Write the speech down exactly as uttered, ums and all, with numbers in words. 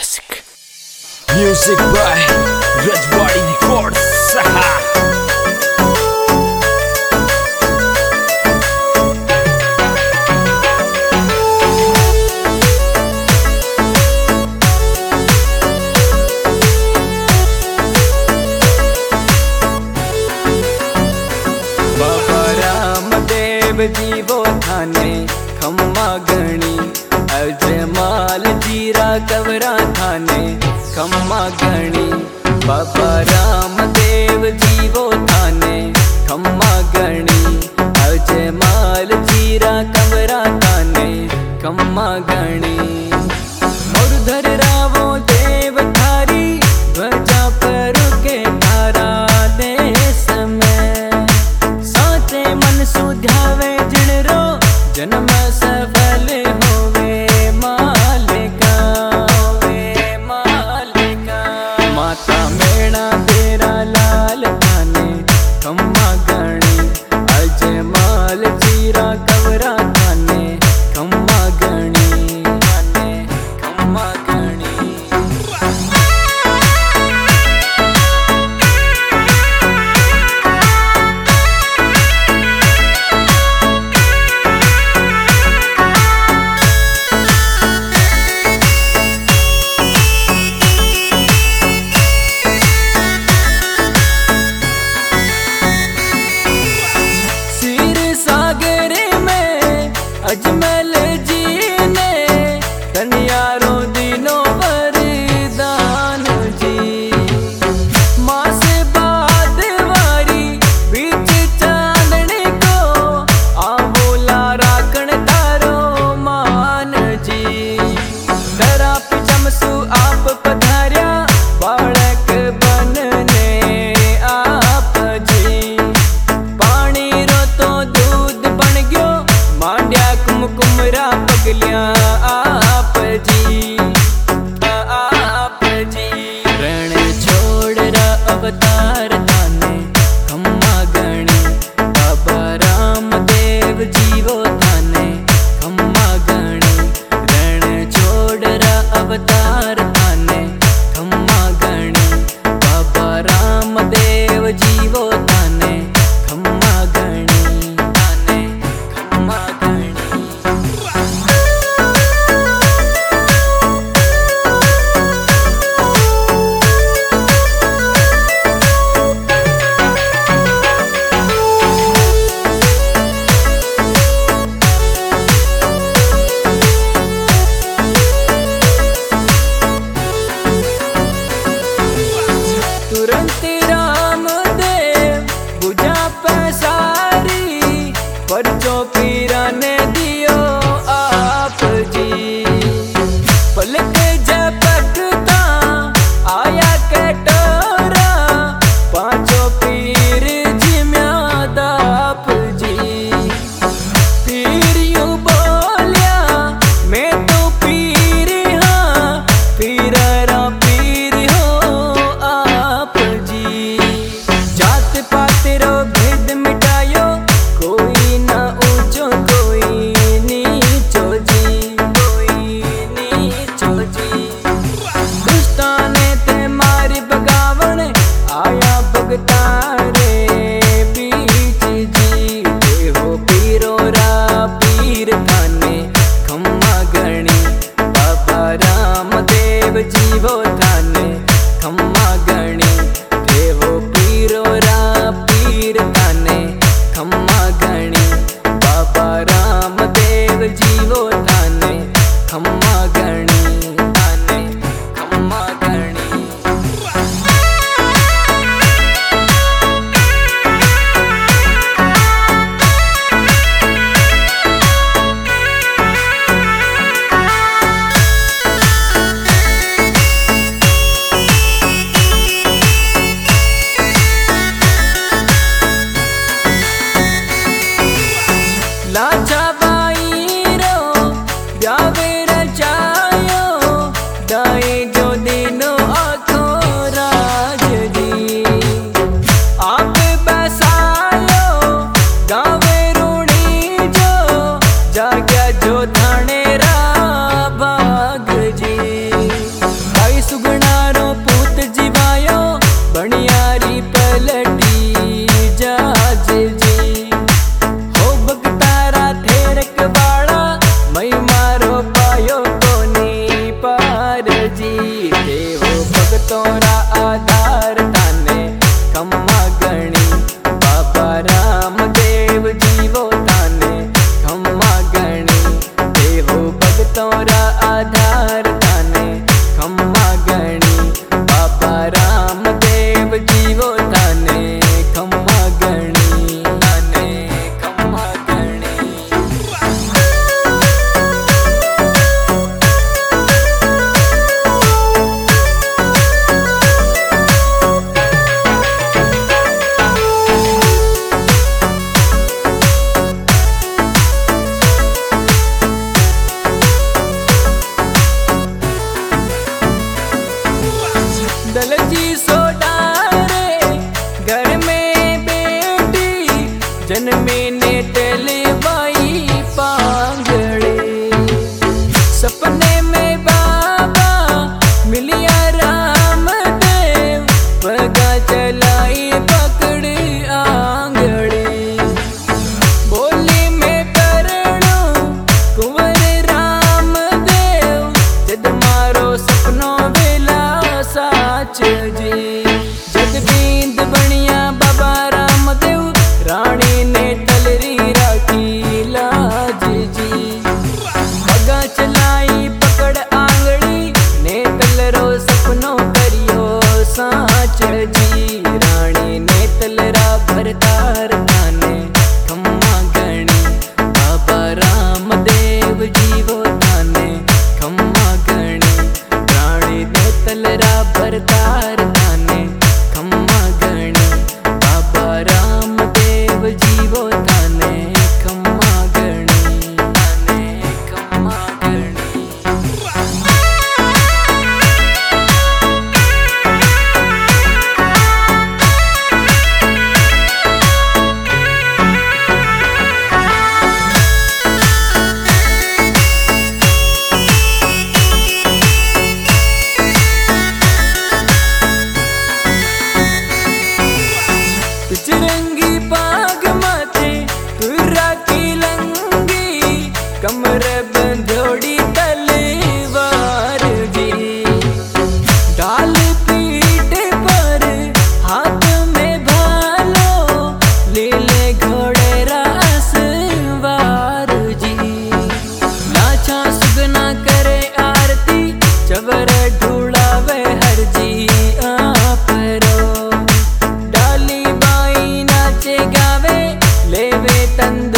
Classic Music by Rajwadi Records. Baba Ramdev जीवो थाने खम्मा गणी अजमाल जीरा कवरा थाने खम्मा गणी। बाबा रामदेव जीवो थाने खम्मा गणी अजमाल जीरा कवरा थाने खम्मा गणी। मुरधर रावो देव थारी ध्वजा पर के तारा देश में साचे मन सुध्यावे जिणरो जन्म सफल होवे मालिका होवे मालिका। माता मेणा तेरा लाल थाने खम्मा गणी अजमाल जीरा कवरा थाने खम्मा गणी थाने भगतोरा आधार थाने खम्मा गणी बाबा रामदेव जीवो थाने खम्मा गणी देहो भगतोरा आधार थाने खम्मा गणी बाबा रामदेव जीवो थाने खम्मा गणी थाने खम्मा गणी। दलजी सोडारे घर में बेटी जन्मे ने टलवाई पांगड़े सपने में बाबा मिलिया रामदेव पगा चलाई पकड़ी आंगड़े बोली में करणो कुंवर रामदेव जद मारो सपनो वेला साच जी जगदींद बनिया बाबा रामदेव रानी ने टलरी राखी लाज जी पगा चलाई पकड़ आंगड़ी ने तलरो सपनो करियो साच जी रानी ने तलरा भरतार थाने खम्मा गणी बाबा रामदेव जीवो थाने खम्मा गणी रानी ने तलरा भरतार थाने खम्मा गणी बाबा रामदेव जीवो थाने खम्मा गणी थाने खम्मा गणी। पिचरंगी पाग माथे तुरा की लंगी कमर बंधोड़ी तलवार जी डाल पीठ पर हाथ में भालो लीले घोड़े रासवार जी नाचा सुगना करे आरती चबर ढूंढावे हर जी आपरो डाली बाई नाचे गावे लेवे तंद